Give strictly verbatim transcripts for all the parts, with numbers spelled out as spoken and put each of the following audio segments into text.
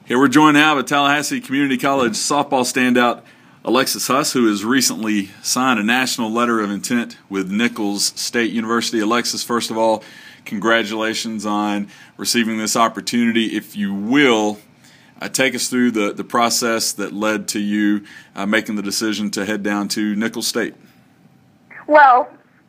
Here we're joined now by Tallahassee Community College softball standout Alexis Huss, who has recently signed a national letter of intent with Nicholls State University. Alexis, first of all, congratulations on receiving this opportunity. If you will, uh, take us through the, the process that led to you uh, making the decision to head down to Nicholls State. Well,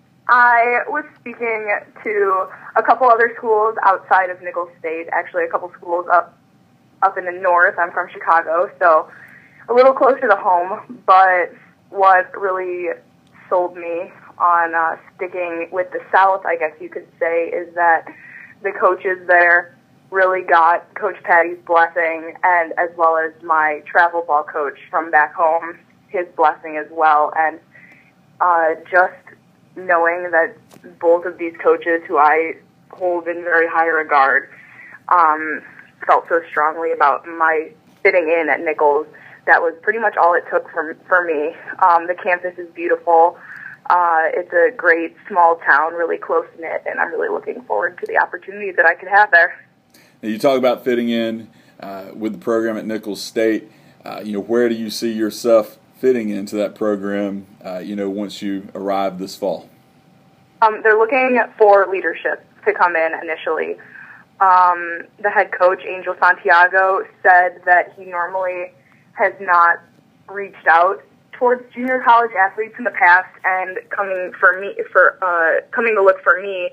I was speaking to a couple other schools outside of Nicholls State, actually a couple schools up up in the north. I'm from Chicago, so a little closer to home, but what really sold me on uh, sticking with the South, I guess you could say, is that the coaches there really got Coach Patty's blessing, and as well as my travel ball coach from back home, his blessing as well. And uh, just knowing that both of these coaches, who I hold in very high regard, um, felt so strongly about my fitting in at Nicholls, that was pretty much all it took for, for me. Um, the campus is beautiful. Uh, it's a great small town, really close-knit, and I'm really looking forward to the opportunities that I could have there. Now, you talk about fitting in uh, with the program at Nicholls State. Uh, you know, where do you see yourself fitting into that program, uh, you know, once you arrive this fall? Um, they're looking for leadership to come in initially. Um, the head coach, Angel Santiago, said that he normally has not reached out towards junior college athletes in the past, and coming for me, for uh, coming to look for me,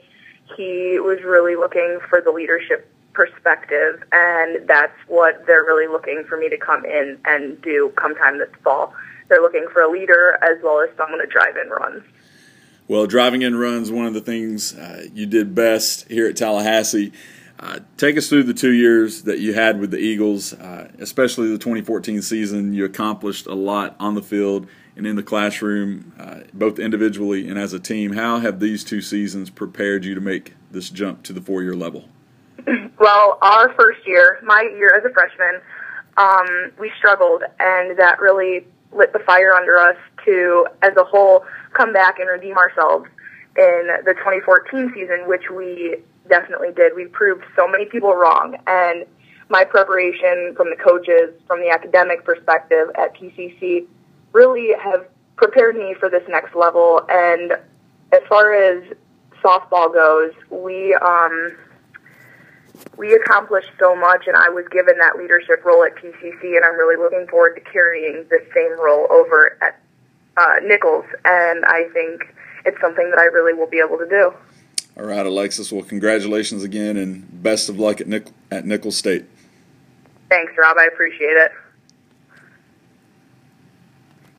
he was really looking for the leadership perspective, and that's what they're really looking for me to come in and do come time this fall. They're looking for a leader as well as someone to drive in runs. Well, driving in runs, one of the things uh, you did best here at Tallahassee. Uh, take us through the two years that you had with the Eagles, uh, especially the twenty fourteen season. You accomplished a lot on the field and in the classroom, uh, both individually and as a team. How have these two seasons prepared you to make this jump to the four-year level? Well, our first year, my year as a freshman, um, we struggled, and that really lit the fire under us to, as a whole, come back and redeem ourselves in the twenty fourteen season, which we definitely did. We proved so many people wrong, and my preparation from the coaches, from the academic perspective at P C C, really have prepared me for this next level. And as far as softball goes, we um, we accomplished so much, and I was given that leadership role at P C C, and I'm really looking forward to carrying the same role over at uh, Nicholls, and I think it's something that I really will be able to do. All right, Alexis. Well, congratulations again, and best of luck at, Nic- at Nicholls State. Thanks, Rob. I appreciate it.